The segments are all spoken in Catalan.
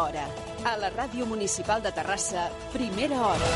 hora. A la Ràdio Municipal de Terrassa, Primera Hora.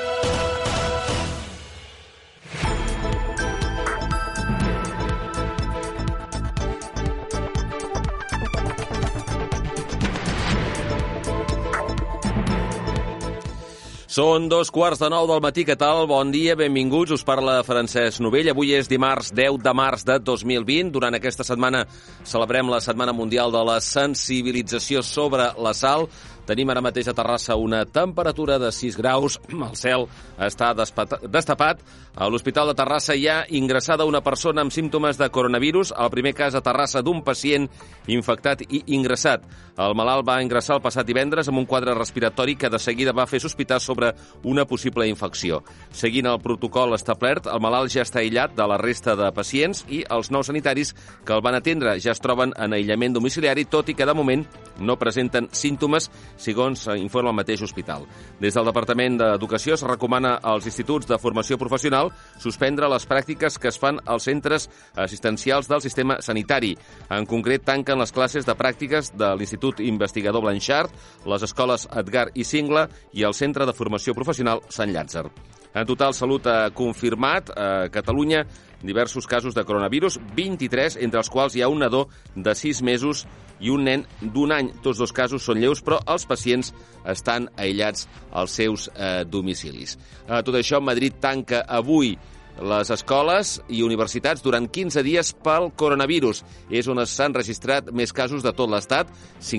Són 2:15 del matí, què tal? Bon dia, benvinguts. Us parla Francesc Novell. Avui és dimarts 10 de març de 2020. Durant aquesta setmana celebrem la Setmana Mundial de la Sensibilització sobre la Sal. Tenim ara mateix a Terrassa una temperatura de 6 graus. El cel està destapat. A l'Hospital de Terrassa hi ha ingressada una persona amb símptomes de coronavirus. El primer cas a Terrassa d'un pacient infectat i ingressat. El malalt va ingressar el passat divendres amb un quadre respiratori que de seguida va fer sospitar sobre una possible infecció. Seguint el protocol establert, el malalt ja està aïllat de la resta de pacients i els nous sanitaris que el van atendre ja es troben en aïllament domiciliari, tot i que de moment no presenten símptomes, segons informa el mateix hospital. Des del Departament d'Educació es recomana als instituts de formació professional suspendre les pràctiques que es fan als centres assistencials del sistema sanitari. En concret, tanquen les classes de pràctiques de l'Institut Investigador Blanchard, les escoles Edgar i Singla i el Centre de Formació Professional Sant Llàtzer. En total, Salut ha confirmat a Catalunya diversos casos de coronavirus, 23, entre els quals hi ha un nadó de 6 mesos i un nen d'1 any. Tots dos casos són lleus, però els pacients estan aïllats als seus domicilis. Tot això, Madrid tanca avui les escoles i universitats durant 15 dies pel coronavirus. És on s'han registrat més casos de tot l'Estat,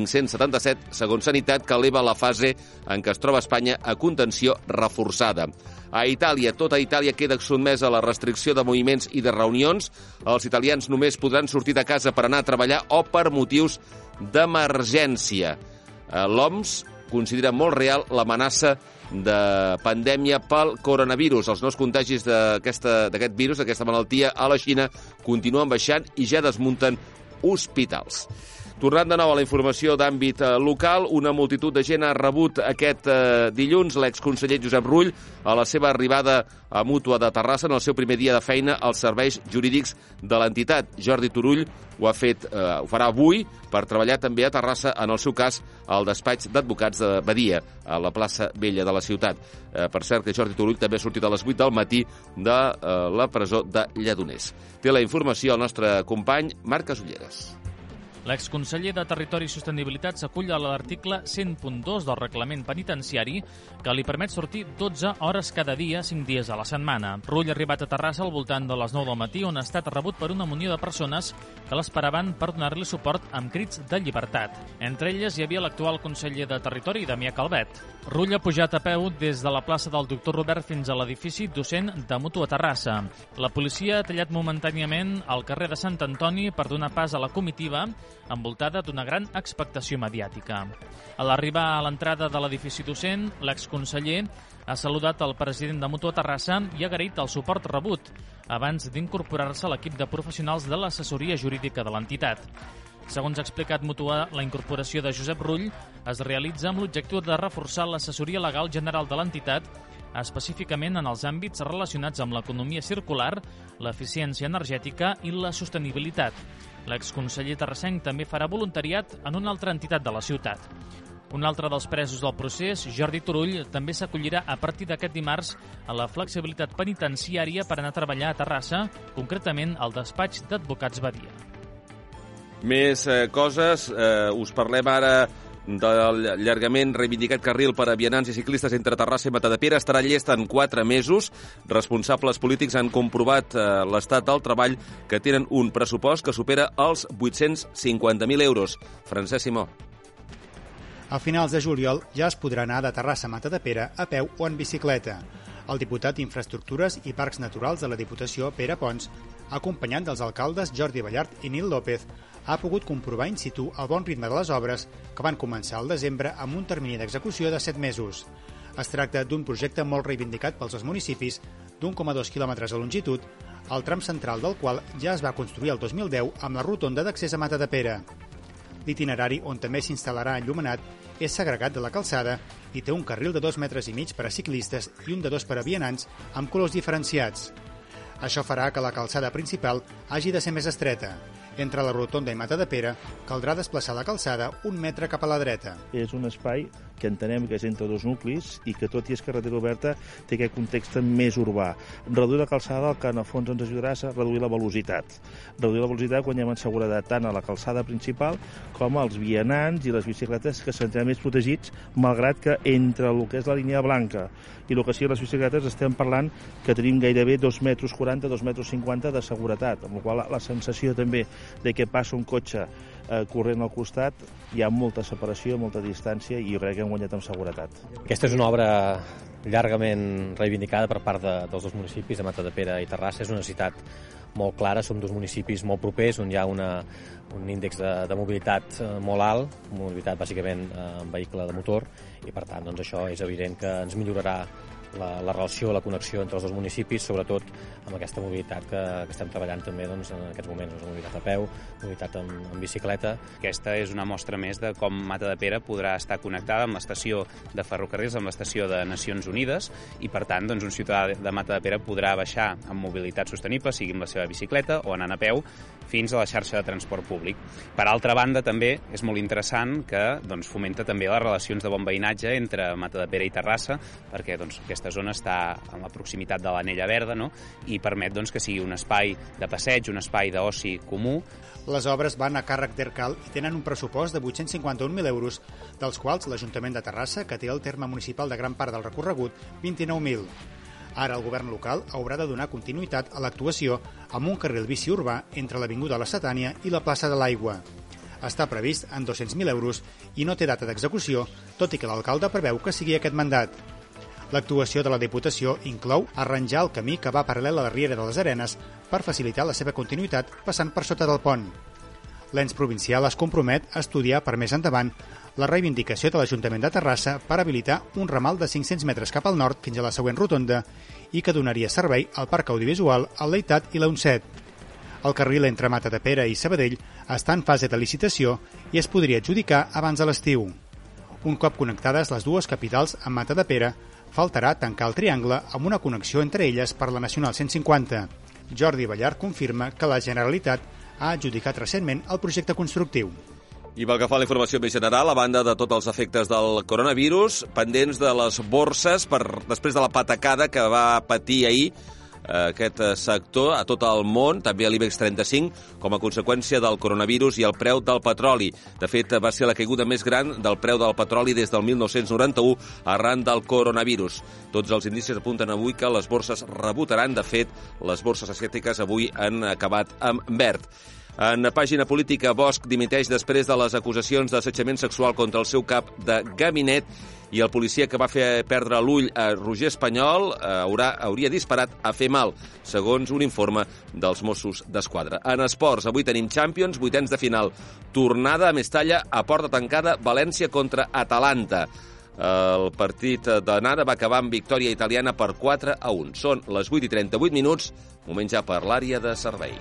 577, segons Sanitat, que eleva la fase en què es troba Espanya a contenció reforçada. A Itàlia, tota Itàlia queda sotmesa a la restricció de moviments i de reunions. Els italians només podran sortir de casa per anar a treballar o per motius d'emergència. L'OMS considera molt real l'amenaça de pandèmia pel coronavirus. Els nous contagis d'aquest virus, d'aquesta malaltia, a la Xina continuen baixant i ja desmunten hospitals. Tornant de nou a la informació d'àmbit local, una multitud de gent ha rebut aquest dilluns l'exconseller Josep Rull a la seva arribada a Mútua de Terrassa en el seu primer dia de feina als serveis jurídics de l'entitat. Jordi Turull ho farà avui per treballar també a Terrassa, en el seu cas, al despatx d'advocats de Badia, a la plaça Vella de la ciutat. Per cert, que Jordi Turull també ha sortit a les 8 del matí de la presó de Lledoners. Té la informació el nostre company Marc Casulleres. L'exconseller de Territori i Sostenibilitat s'acull a l'article 100.2 del reglament penitenciari que li permet sortir 12 hores cada dia, 5 dies a la setmana. Rull ha arribat a Terrassa al voltant de les 9 del matí, on ha estat rebut per una munió de persones que l'esperaven per donar-li suport amb crits de llibertat. Entre elles hi havia l'actual conseller de Territori, Damià Calvet. Rull ha pujat a peu des de la plaça del Doctor Robert fins a l'edifici docent de Mútua Terrassa. La policia ha tallat momentàniament al carrer de Sant Antoni per donar pas a la comitiva, envoltada d'una gran expectació mediàtica. A l'arribar a l'entrada de l'edifici docent, l'exconseller ha saludat el president de Mútua Terrassa i ha agraït el suport rebut abans d'incorporar-se a l'equip de professionals de l'assessoria jurídica de l'entitat. Segons ha explicat Mútua, la incorporació de Josep Rull es realitza amb l'objectiu de reforçar l'assessoria legal general de l'entitat, específicament en els àmbits relacionats amb l'economia circular, l'eficiència energètica i la sostenibilitat. L'exconseller terrassenc també farà voluntariat en una altra entitat de la ciutat. Un altre dels presos del procés, Jordi Turull, també s'acollirà a partir d'aquest dimarts a la flexibilitat penitenciària per anar a treballar a Terrassa, concretament al despatx d'advocats Badia. Més coses, us parlem ara del llargament reivindicat carril per a vianants i ciclistes entre Terrassa i Matadepera. Estarà llest en 4 mesos. Responsables polítics han comprovat l'estat del treball, que tenen un pressupost que supera els 850.000 euros. Francesc Simó. A finals de juliol ja es podrà anar de Terrassa a Matadepera a peu o en bicicleta. El diputat d'Infraestructures i Parcs Naturals de la Diputació, Pere Pons, acompanyat dels alcaldes Jordi Ballart i Nil López, ha pogut comprovar in situ el bon ritme de les obres que van començar al desembre amb un termini d'execució de 7 mesos. Es tracta d'un projecte molt reivindicat pels dos municipis, d'1,2 quilòmetres de longitud, el tram central del qual ja es va construir el 2010 amb la rotonda d'accés a Matadepera. L'itinerari, on també s'instal·larà enllumenat, és segregat de la calçada i té un carril de 2,5 metres per a ciclistes i un de 2 per a vianants amb colors diferenciats. Això farà que la calçada principal hagi de ser més estreta. Entre la rotonda i Matadepera caldrà desplaçar la calçada 1 metre cap a la dreta. És un espai que entenem que és entre dos nuclis i que, tot i és carretera oberta, té aquest context més urbà. Reduir la calçada, el que en el fons ens ajudarà és a reduir la velocitat. Reduir la velocitat quan hi ha seguretat tant a la calçada principal com als vianants i les bicicletes, que seran més protegits, malgrat que entre el que és la línia blanca i el que sigui les bicicletes estem parlant que tenim gairebé 2,40 metres, 2,50 metres de seguretat, amb la qual la sensació també de que passa un cotxe corrent al costat, hi ha molta separació, molta distància, i jo crec que hem guanyat amb seguretat. Aquesta és una obra llargament reivindicada per part dels dos municipis, de Matadepera i Terrassa. És una necessitat molt clara, som dos municipis molt propers, on hi ha un índex de mobilitat molt alt, mobilitat bàsicament en vehicle de motor, i per tant doncs, això és evident que ens millorarà la relació, la connexió entre els dos municipis, sobretot amb aquesta mobilitat que estem treballant també doncs, en aquests moments, mobilitat a peu, mobilitat en bicicleta. Aquesta és una mostra més de com Matadepera podrà estar connectada amb l'estació de ferrocarrils, amb l'estació de Nacions Unides, i per tant doncs, un ciutadà de Matadepera podrà baixar amb mobilitat sostenible, sigui amb la seva bicicleta o anant a peu, fins a la xarxa de transport públic. Per altra banda, també és molt interessant que doncs, fomenta també les relacions de bon veïnatge entre Matadepera i Terrassa, perquè doncs, aquesta zona està en la proximitat de l'Anella Verda, no? I permet doncs, que sigui un espai de passeig, un espai d'oci comú. Les obres van a càrrec d'Ercal i tenen un pressupost de 851.000 euros, dels quals l'Ajuntament de Terrassa, que té el terme municipal de gran part del recorregut, 29.000. Ara el govern local haurà de donar continuïtat a l'actuació amb un carril bici urbà entre l'Avinguda La Setània i la plaça de l'Aigua. Està previst en 200.000 euros i no té data d'execució, tot i que l'alcalde preveu que sigui aquest mandat. L'actuació de la Diputació inclou arranjar el camí que va paral·lel a la Riera de les Arenes per facilitar la seva continuïtat passant per sota del pont. L'ens provincial es compromet a estudiar per més endavant la reivindicació de l'Ajuntament de Terrassa per habilitar un ramal de 500 metres cap al nord fins a la següent rotonda i que donaria servei al Parc Audiovisual, al Leitat i la UNCET. El carril entre Matadepera i Sabadell està en fase de licitació i es podria adjudicar abans de l'estiu. Un cop connectades les dues capitals amb Matadepera, faltarà tancar el triangle amb una connexió entre elles per la Nacional 150. Jordi Ballart confirma que la Generalitat ha adjudicat recentment el projecte constructiu. I pel que fa a la informació més general, a banda de tots els efectes del coronavirus, pendents de les borses després de la patacada que va patir ahir aquest sector a tot el món, també a l'IBEX 35, com a conseqüència del coronavirus i el preu del petroli. De fet, va ser la caiguda més gran del preu del petroli des del 1991 arran del coronavirus. Tots els indicis apunten avui que les borses rebotaran. De fet, les borses asiàtiques avui han acabat amb verd. En pàgina política, Bosch dimiteix després de les acusacions d'assetjament sexual contra el seu cap de gabinet i el policia que va fer perdre l'ull a Roger Espanyol hauria disparat a fer mal, segons un informe dels Mossos d'Esquadra. En esports, avui tenim Champions, vuitens de final. Tornada a Mestalla a porta tancada, València contra Atalanta. El partit d'anada va acabar amb victòria italiana per 4-1. Són les 8:38, moment ja per l'àrea de servei.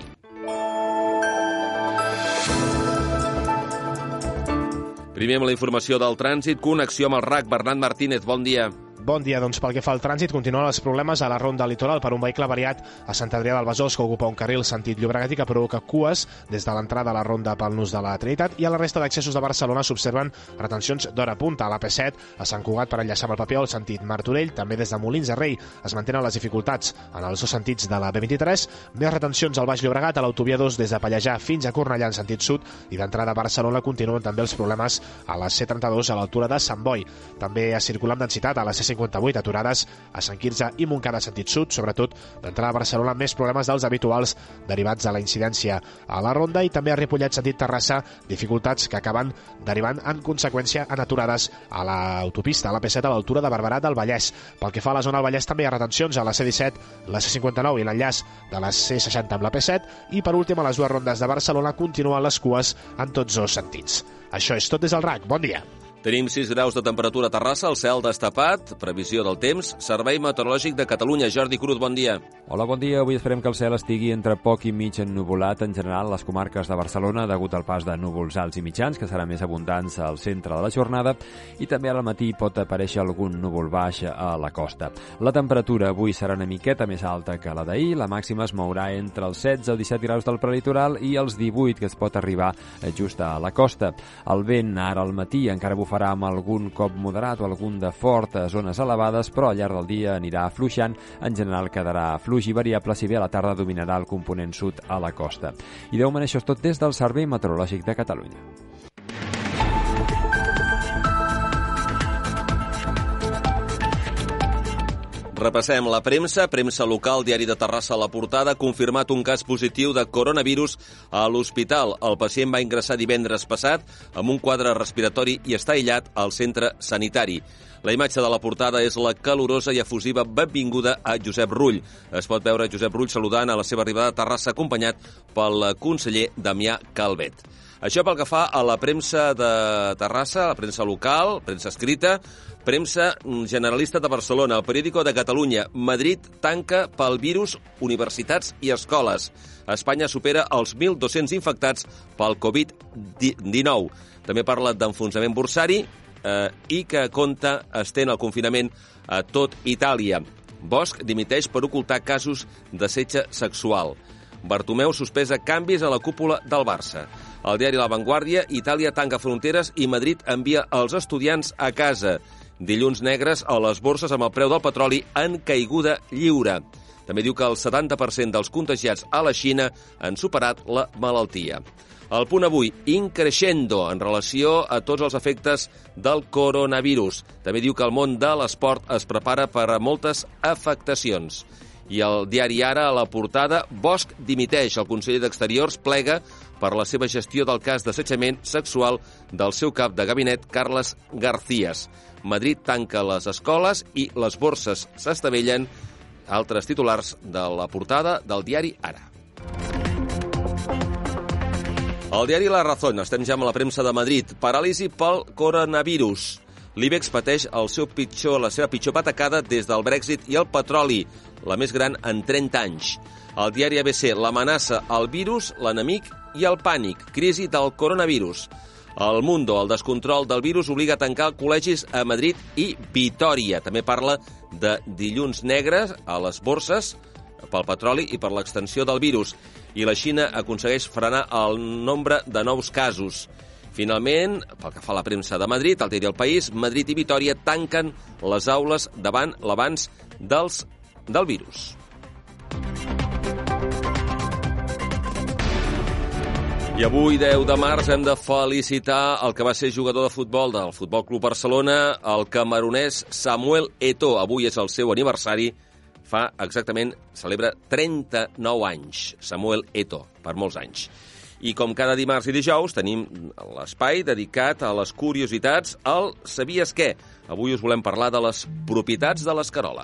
Primer amb la informació del trànsit, connexió amb el RAC. Bernat Martínez, bon dia. Bon dia, doncs pel que fa al trànsit, continuen els problemes a la ronda litoral per un vehicle variat a Sant Adrià del Besòs que ocupa un carril sentit Llobregat i que provoca cues des de l'entrada a la ronda pel nus de la Trinitat, i a la resta d'accessos de Barcelona s'observen retencions d'hora punta a l'AP7 a Sant Cugat per enllaçar amb el Papiol sentit Martorell, també des de Molins de Rei es mantenen les dificultats en els dos sentits de la B23, més retencions al Baix Llobregat a l'autovia 2 des de Pallejà fins a Cornellà en sentit sud, i d'entrada a Barcelona continuen també els problemes a la C32 a l'altura de Sant Boi. També a circular amb densitat a la C58 aturades a Sant Quirze i Montcada sentit sud, sobretot d'entrada a Barcelona, més problemes dels habituals derivats de la incidència a la ronda, i també a Ripollet sentit Terrassa, dificultats que acaben derivant en conseqüència en aturades a l'autopista, a l'AP7 a l'altura de Barberà del Vallès. Pel que fa a la zona del Vallès també hi ha retencions a la C17, la C59 i l'enllaç de la C60 amb l'AP7, i per últim a les dues rondes de Barcelona continuen les cues en tots dos sentits. Això és tot des del RAC. Bon dia. Tenim 6 graus de temperatura a Terrassa, el cel destapat, previsió del temps, Servei Meteorològic de Catalunya. Jordi Cruz, bon dia. Hola, bon dia. Avui esperem que el cel estigui entre poc i mig ennuvolat en general a les comarques de Barcelona degut al pas de núvols alts i mitjans, que seran més abundants al centre de la jornada, i també al matí pot aparèixer algun núvol baix a la costa. La temperatura avui serà una miqueta més alta que la d'ahir, la màxima es mourà entre els 16 o 17 graus del prelitoral i els 18 que es pot arribar just a la costa. El vent ara al matí encara bufarà amb algun cop moderat o algun de fort a zones elevades, però al llarg del dia anirà afluixant. En general quedarà fluix i variable, si bé a la tarda dominarà el component sud a la costa. I de moment això és tot des del Servei Meteorològic de Catalunya. Repassem la premsa local, Diari de Terrassa a la portada, ha confirmat un cas positiu de coronavirus a l'hospital. El pacient va ingressar divendres passat amb un quadre respiratori i està aïllat al centre sanitari. La imatge de la portada és la calorosa i efusiva benvinguda a Josep Rull. Es pot veure Josep Rull saludant a la seva arribada a Terrassa, acompanyat pel conseller Damià Calvet. Això pel que fa a la premsa de Terrassa, la premsa local, premsa escrita, premsa generalista de Barcelona, el Periódico de Catalunya. Madrid tanca pel virus universitats i escoles. Espanya supera els 1.200 infectats pel Covid-19. També parla d'enfonsament borsari i que compta estén el confinament a tot Itàlia. Bosch dimiteix per ocultar casos d'assetge sexual. Bartomeu sospesa canvis a la cúpula del Barça. Al diari La Vanguardia, Itàlia tanca fronteres i Madrid envia els estudiants a casa. Dilluns negres a les borses amb el preu del petroli en caiguda lliure. També diu que el 70% dels contagiats a la Xina han superat la malaltia. El Punt Avui, increixendo en relació a tots els efectes del coronavirus. També diu que el món de l'esport es prepara per a moltes afectacions. I el diari Ara, a la portada, Bosch dimiteix. El conseller d'Exteriors plega per la seva gestió del cas d'assetjament sexual del seu cap de gabinet, Carles Garcías. Madrid tanca les escoles i les borses s'estavellen. Altres titulars de la portada del diari Ara. El diari La Razón, estem ja amb la premsa de Madrid. Paràlisi pel coronavirus. L'IBEX pateix la seva pitjor patacada des del Brexit i el petroli, la més gran en 30 anys. El diari ABC, l'amenaça, el virus, l'enemic i el pànic. Crisi del coronavirus. El Mundo, el descontrol del virus obliga a tancar col·legis a Madrid i Vitòria. També parla de dilluns negres a les borses pel petroli i per l'extensió del virus. I la Xina aconsegueix frenar el nombre de nous casos. Finalment, pel que fa a la premsa de Madrid, el diari El País, Madrid i Vitòria tanquen les aules davant l'avanç del virus. I avui, 10 de març, hem de felicitar el que va ser jugador de futbol del Futbol Club Barcelona, el camerunès Samuel Eto'o. Avui és el seu aniversari. Fa exactament, celebra 39 anys, Samuel Eto'o, per molts anys. I com cada dimarts i dijous tenim l'espai dedicat a les curiositats, al Sabies què? Avui us volem parlar de les propietats de l'escarola.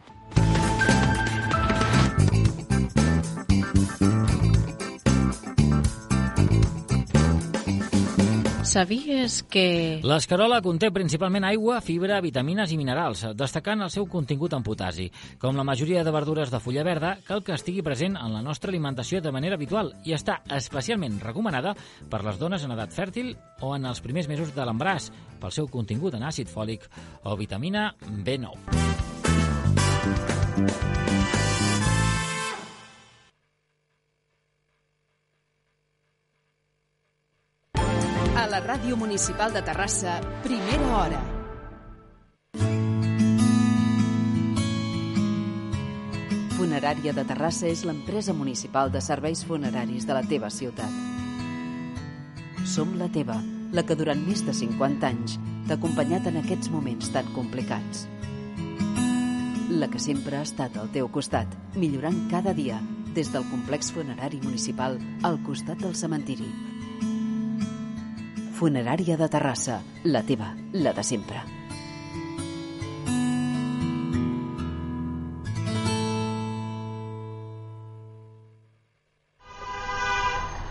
Sabies que... L'escarola conté principalment aigua, fibra, vitamines i minerals, destacant el seu contingut en potasi. Com la majoria de verdures de fulla verda, cal que estigui present en la nostra alimentació de manera habitual i està especialment recomanada per les dones en edat fèrtil o en els primers mesos de l'embaràs, pel seu contingut en àcid fòlic o vitamina B9. A la Ràdio Municipal de Terrassa, primera hora. Funerària de Terrassa és l'empresa municipal de serveis funeraris de la teva ciutat. Som la teva, la que durant més de 50 anys t'ha acompanyat en aquests moments tan complicats. La que sempre ha estat al teu costat, millorant cada dia, des del complex funerari municipal al costat del cementiri. Funerària de Terrassa, la teva, la de sempre.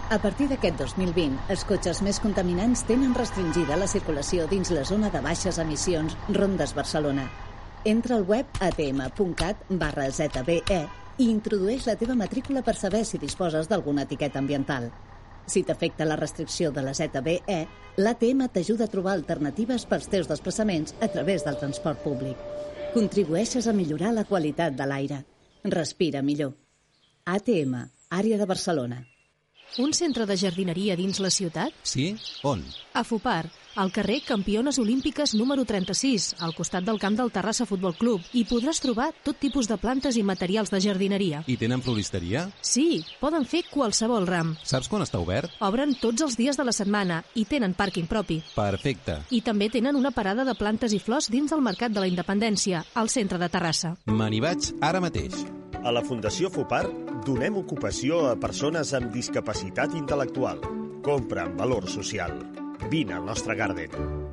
A partir d'aquest 2020, els cotxes més contaminants tenen restringida la circulació dins la zona de baixes emissions Rondes Barcelona. Entra al web atm.cat/ZBE i introdueix la teva matrícula per saber si disposes d'alguna etiqueta ambiental. Si t'afecta la restricció de la ZBE, l'ATM t'ajuda a trobar alternatives pels teus desplaçaments a través del transport públic. Contribueixes a millorar la qualitat de l'aire. Respira millor. ATM, àrea de Barcelona. Un centre de jardineria dins la ciutat? Sí? On? A Fupar, al carrer Campiones Olímpiques número 36, al costat del camp del Terrassa Futbol Club. Hi podràs trobar tot tipus de plantes i materials de jardineria. I tenen floristeria? Sí, poden fer qualsevol ram. Saps quan està obert? Obren tots els dies de la setmana i tenen pàrquing propi. Perfecte. I també tenen una parada de plantes i flors dins del Mercat de la Independència, al centre de Terrassa. Me n'hi vaig ara mateix. A la Fundació Fupar donem ocupació a persones amb discapacitat intel·lectual. Compra amb valor social. Vine al nostre Garden.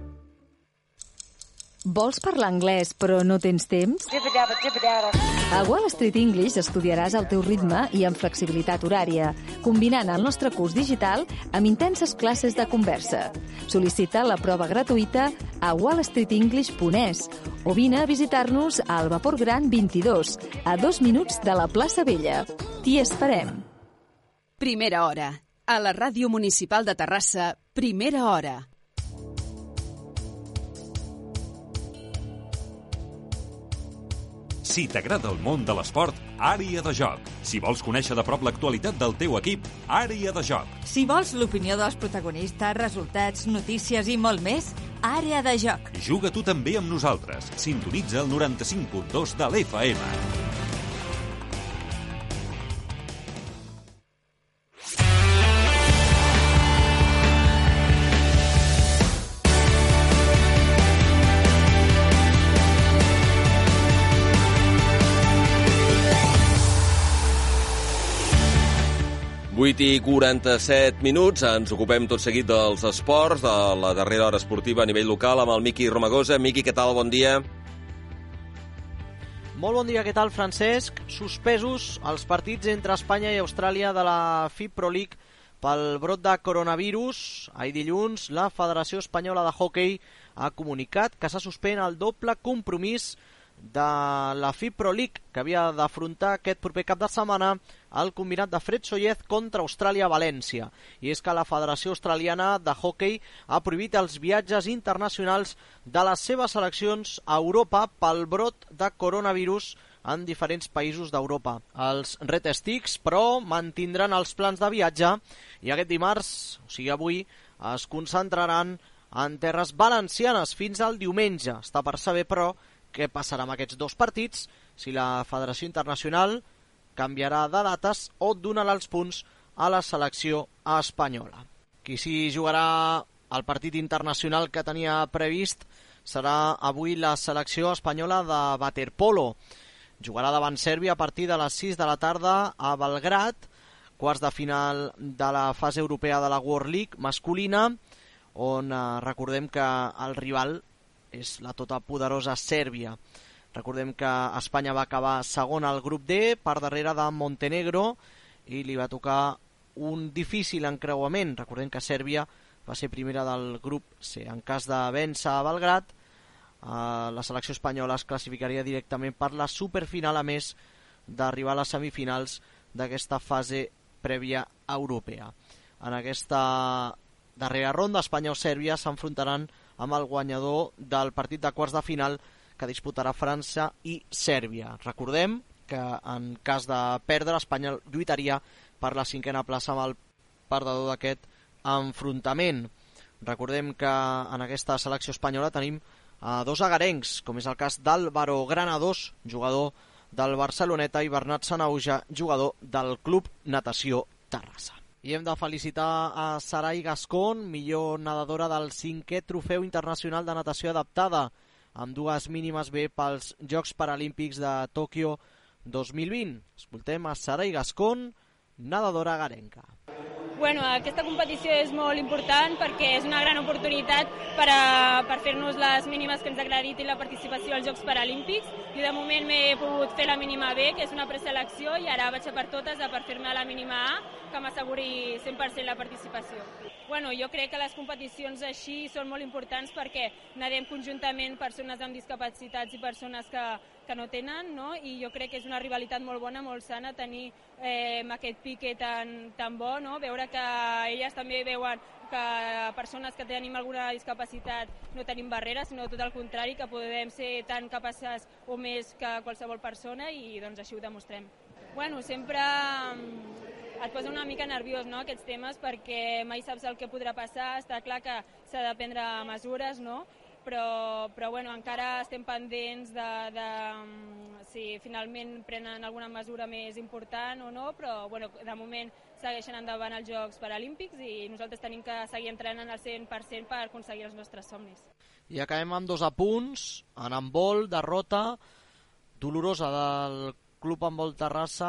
Vols parlar anglès però no tens temps? A Wall Street English estudiaràs al teu ritme i amb flexibilitat horària, combinant el nostre curs digital amb intenses classes de conversa. Sol·licita la prova gratuïta a wallstreetenglish.es o vine a visitar-nos al Vapor Gran 22, a 2 minuts de la plaça Vella. T'hi esperem. Primera hora. A la Ràdio Municipal de Terrassa, Primera hora. Si t'agrada el món de l'esport, Àrea de Joc. Si vols conèixer de prop l'actualitat del teu equip, Àrea de Joc. Si vols l'opinió dels protagonistes, resultats, notícies i molt més, Àrea de Joc. Juga tu també amb nosaltres. Sintonitza el 95.2 de l'FM. I 47 minuts, ens ocupem tot seguit dels esports, de la darrera hora esportiva a nivell local, amb el Miqui Romagosa. Miqui, què tal? Bon dia. Molt bon dia, què tal, Francesc? Suspesos els partits entre Espanya i Austràlia de la FIB Pro League pel brot de coronavirus. Ahir dilluns, la Federació Espanyola de Hockey ha comunicat que s'ha suspès el doble compromís de la FIB Pro League, que havia d'afrontar aquest proper cap de setmana el combinat de Fred Sollez contra Austràlia-València. I és que la Federació Australiana de Hockey ha prohibit els viatges internacionals de les seves seleccions a Europa pel brot de coronavirus en diferents països d'Europa. Els Red Sticks, però, mantindran els plans de viatge i aquest dimarts, o sigui avui, es concentraran en terres valencianes fins al diumenge. Està per saber, però, què passarà amb aquests dos partits, si la Federació Internacional canviarà de dates o donarà els punts a la selecció espanyola. Qui s'hi jugarà el partit internacional que tenia previst serà avui la selecció espanyola de waterpolo. Jugarà davant Sèrbia a partir de les 6 de la tarda a Belgrad, quarts de final de la fase europea de la World League masculina, on recordem que el rival és la tota poderosa Sèrbia. Recordem que Espanya va acabar segon al grup D, per darrere de Montenegro, i li va tocar un difícil encreuament. Recordem que Sèrbia va ser primera del grup C. En cas de vèncer a Belgrad, la selecció espanyola es classificaria directament per la superfinal, a més d'arribar a les semifinals d'aquesta fase prèvia europea. En aquesta darrera ronda, Espanya o Sèrbia s'enfrontaran amb el guanyador del partit de quarts de final que disputarà França i Sèrbia. Recordem que en cas de perdre, Espanya lluitaria per la 5a plaça amb el perdedor d'aquest enfrontament. Recordem que en aquesta selecció espanyola tenim dos agarencs, com és el cas d'Álvaro Granados, jugador del Barceloneta, i Bernat Sanauja, jugador del Club Natació Terrassa. I hem de felicitar a Sarai Gascón, millor nedadora del 5è Trofeu Internacional de Natació Adaptada, amb 2 mínimes B pels Jocs Paralímpics de Tòquio 2020. Escoltem a Sarai Gascón, nedadora agarenca. Bueno, aquesta competició és molt important perquè és una gran oportunitat per fer-nos les mínimes que ens acreditin la participació als Jocs Paralímpics. Jo de moment m'he pogut fer la mínima B, que és una preselecció, i ara vaig a per totes a per fer-me la mínima A, que m'asseguri 100% la participació. Bueno, jo crec que les competicions així són molt importants perquè nedem conjuntament persones amb discapacitats i persones que no tenen, no? I jo crec que és una rivalitat molt bona, molt sana, tenir aquest pique tan bo, no? Veure que elles també veuen que persones que tenim alguna discapacitat no tenim barreres, sinó tot el contrari, que podem ser tan capaces o més que qualsevol persona i doncs així ho demostrem. Bueno, sempre et posa una mica nerviós, no?, aquests temes, perquè mai saps el que podrà passar. Està clar que s'ha de prendre mesures, no?, però bueno, encara estem pendents de si finalment prenen alguna mesura més important o no, però bueno, de moment segueixen endavant els Jocs Paralímpics i nosaltres tenim que seguir entrenant al 100% per aconseguir els nostres somnis. I acabem amb 2 apunts. En handbol, derrota dolorosa del Club Handbol Terrassa,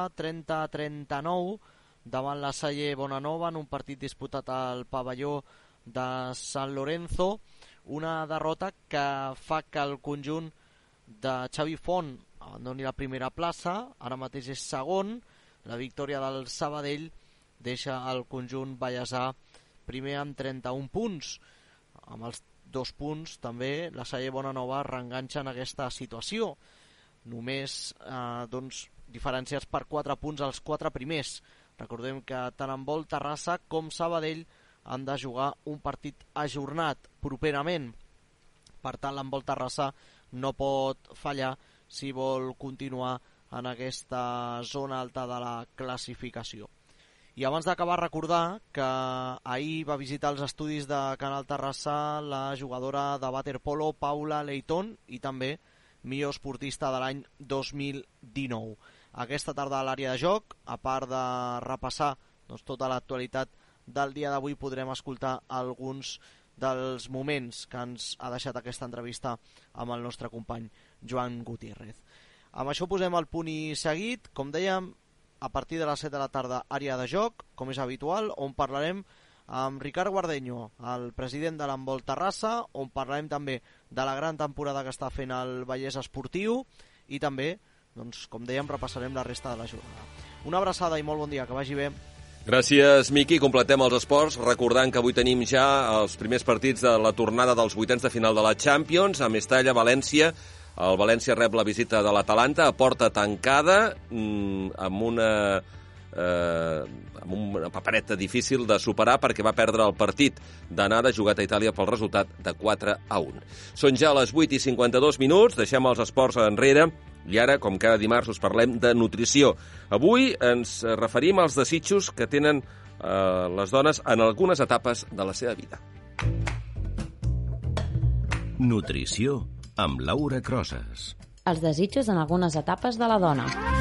30-39, davant la Salle Bonanova, en un partit disputat al pavelló de San Lorenzo. Una derrota que fa que el conjunt de Xavi Font abandoni la primera plaça, ara mateix és segon. La victòria del Sabadell deixa el conjunt vallesà primer amb 31 punts. Amb els 2 punts també la Salle Bonanova reenganxa en aquesta situació. Només diferenciats per 4 punts als 4 primers. Recordem que tant handbol Terrassa com Sabadell han de jugar un partit ajornat properament. Per tant, l'handbol Terrassa no pot fallar si vol continuar en aquesta zona alta de la classificació. I abans d'acabar, recordar que ahir va visitar els estudis de Canal Terrassa la jugadora de waterpolo Paula Leitón i també millor esportista de l'any 2019. Aquesta tarda a l'àrea de joc, a part de repassar tota l'actualitat del dia d'avui, podrem escoltar alguns dels moments que ens ha deixat aquesta entrevista amb el nostre company Joan Gutiérrez. Amb això posem el punt i seguit. Com dèiem, a partir de les 7 de la tarda, àrea de joc, com és habitual, on parlarem amb Ricard Guardeño, el president de l'handbol Terrassa, on parlarem també de la gran temporada que està fent el Vallès Esportiu i també, com dèiem, repassarem la resta de la jornada. Una abraçada i molt bon dia, que vagi bé. Gràcies, Miqui. Completem els esports, recordant que avui tenim ja els primers partits de la tornada dels 8ens de final de la Champions, a Mestalla, València. El València rep la visita de l'Atalanta a porta tancada, amb una papereta difícil de superar perquè va perdre el partit d'anada jugat a Itàlia pel resultat de 4-1. Són ja les 8:52, deixem els esports enrere i ara, com cada dimarts, us parlem de nutrició. Avui ens referim als desitjos que tenen les dones en algunes etapes de la seva vida. Nutrició amb Laura Crosas. Els desitjos en algunes etapes de la dona.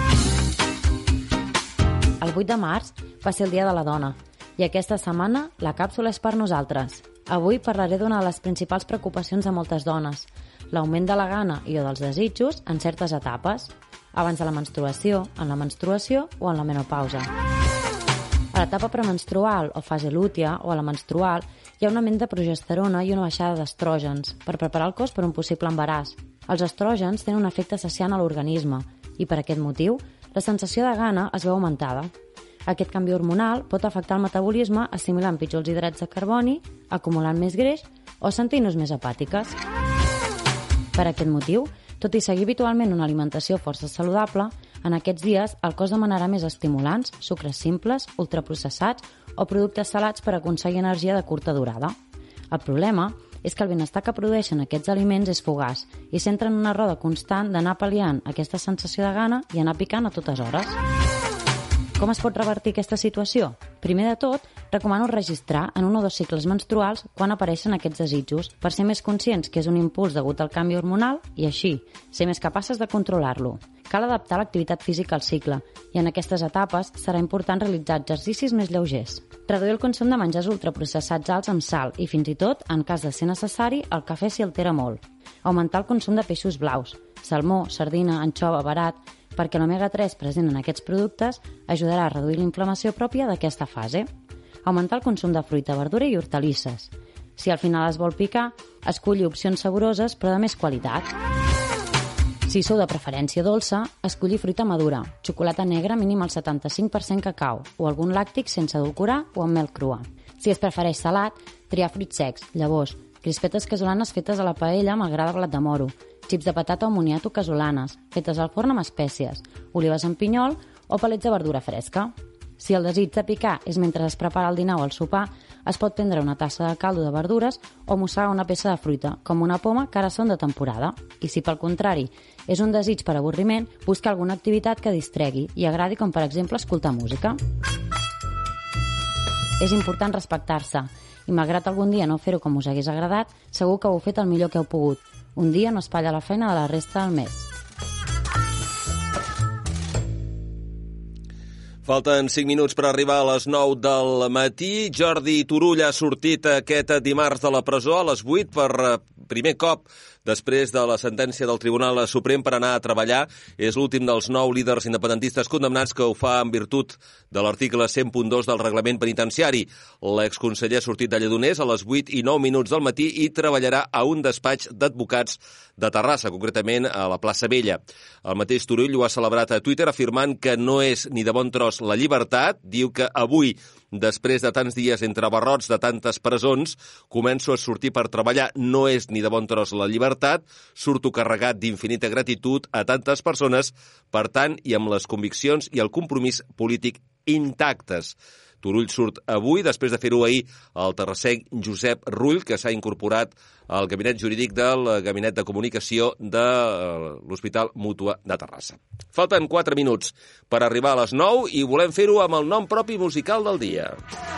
El 8 de març va ser el Dia de la Dona i aquesta setmana la càpsula és per nosaltres. Avui parlaré d'una de les principals preocupacions de moltes dones, l'augment de la gana i o dels desitjos en certes etapes, abans de la menstruació, en la menstruació o en la menopausa. A l'etapa premenstrual o fase lútea o a la menstrual hi ha un augment de progesterona i una baixada d'estrògens per preparar el cos per un possible embaràs. Els estrògens tenen un efecte saciant a l'organisme i per aquest motiu la sensació de gana es veu augmentada. Aquest canvi hormonal pot afectar el metabolisme assimilant pitjor els hidrats de carboni, acumulant més greix o sentint-nos més apàtiques. Per aquest motiu, tot i seguir habitualment una alimentació força saludable, en aquests dies el cos demanarà més estimulants, sucres simples, ultraprocessats o productes salats per aconseguir energia de curta durada. El problema és que el benestar que produeixen aquests aliments és fugaç i s'entra en una roda constant d'anar pal·liant aquesta sensació de gana i anar picant a totes hores. Com es pot revertir aquesta situació? Primer de tot, recomano registrar en 1 o 2 cicles menstruals quan apareixen aquests desitjos per ser més conscients que és un impuls degut al canvi hormonal i així ser més capaces de controlar-lo. Cal adaptar l'activitat física al cicle i en aquestes etapes serà important realitzar exercicis més lleugers. Reduir el consum de menjars ultraprocessats alts amb sal i fins i tot, en cas de ser necessari, el cafè s'hi altera molt. Augmentar el consum de peixos blaus, salmó, sardina, anxova, verat, perquè l'omega-3 present en aquests productes ajudarà a reduir la inflamació pròpia d'aquesta fase. Augmentar el consum de fruita, verdura i hortalisses. Si al final es vol picar, esculli opcions saboroses però de més qualitat. Si sou de preferència dolça, escollir fruita madura, xocolata negra mínim al 75% cacau o algun làctic sense edulcorar o amb mel crua. Si es prefereix salat, triar fruits secs, llavors, crispetes casolanes fetes a la paella m'agrada blat de moro, xips de patata o moniato casolanes, fetes al forn amb espècies, olives amb pinyol o palets de verdura fresca. Si el desig de picar és mentre es prepara el dinar o el sopar, es pot prendre una tassa de caldo de verdures o mossegar una peça de fruita, com una poma, que ara són de temporada. I si, pel contrari, és un desig per avorriment, busca alguna activitat que distregui i agradi, com per exemple escoltar música. És important respectar-se i, malgrat algun dia no fer-ho com us hagués agradat, segur que ho heu fet el millor que heu pogut. Un dia no espatlla la feina de la resta del mes. Falten 5 minuts per arribar a les 9 del matí. Jordi Turull ha sortit aquest dimarts de la presó a les 8 per primer cop després de la sentència del Tribunal Suprem per anar a treballar. És l'últim dels 9 líders independentistes condemnats que ho fa en virtut de l'article 100.2 del reglament penitenciari. L'exconseller ha sortit de Lledoners a les 8 i 9 minuts del matí i treballarà a un despatx d'advocats de Terrassa, concretament a la plaça Vella. El mateix Turull ho ha celebrat a Twitter afirmant que no és ni de bon tros la llibertat. Diu que avui, després de tants dies entre barrots de tantes presons, començo a sortir per treballar. No és ni de bon tros la llibertat, surto carregat d'infinita gratitud a tantes persones, per tant, i amb les conviccions i el compromís polític intactes. Turull surt avui, després de fer-ho ahir al terrassenc Josep Rull, que s'ha incorporat al gabinet jurídic del Gabinet de Comunicació de l'Hospital Mútua de Terrassa. Falten 4 minuts per arribar a les 9 i volem fer-ho amb el nom propi musical del dia.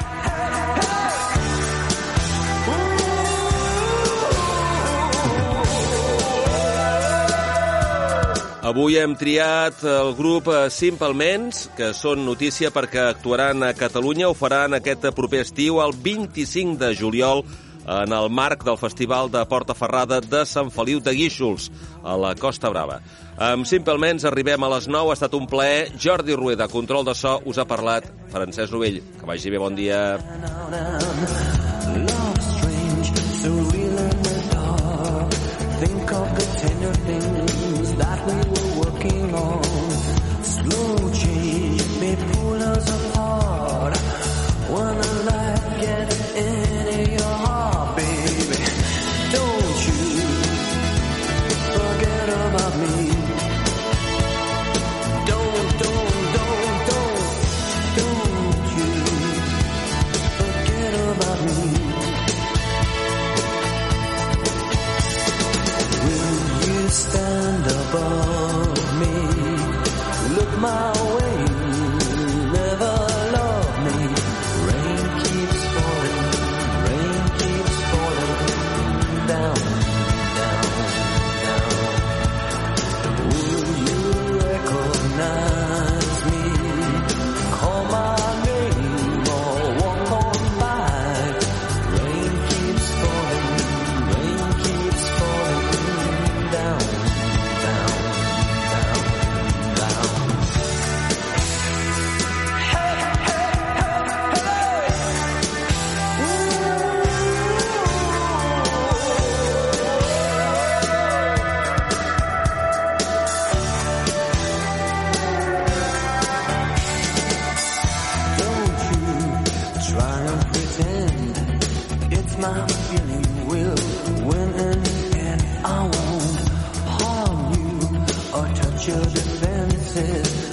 Avui hem triat el grup Simple Minds, que són notícia perquè actuaran a Catalunya. Ho faran aquest proper estiu, el 25 de juliol, en el marc del Festival de Portaferrada de Sant Feliu de Guíxols, a la Costa Brava. Amb Simple Minds arribem a les 9. Ha estat un plaer. Jordi Rueda, control de so, us ha parlat Francesc Novell. Que vagi bé, bon dia. Think of the tender things that we were working on. Slow change may pull us apart. When a life gets into your heart, baby, don't you forget about me. Don't you forget about me. Stand above me, look my way, never love me. Rain keeps falling down, down. Will you recognize me? Call my name or walk on by. Rain keeps falling down. My feeling will win in the end. I won't harm you or touch your defenses.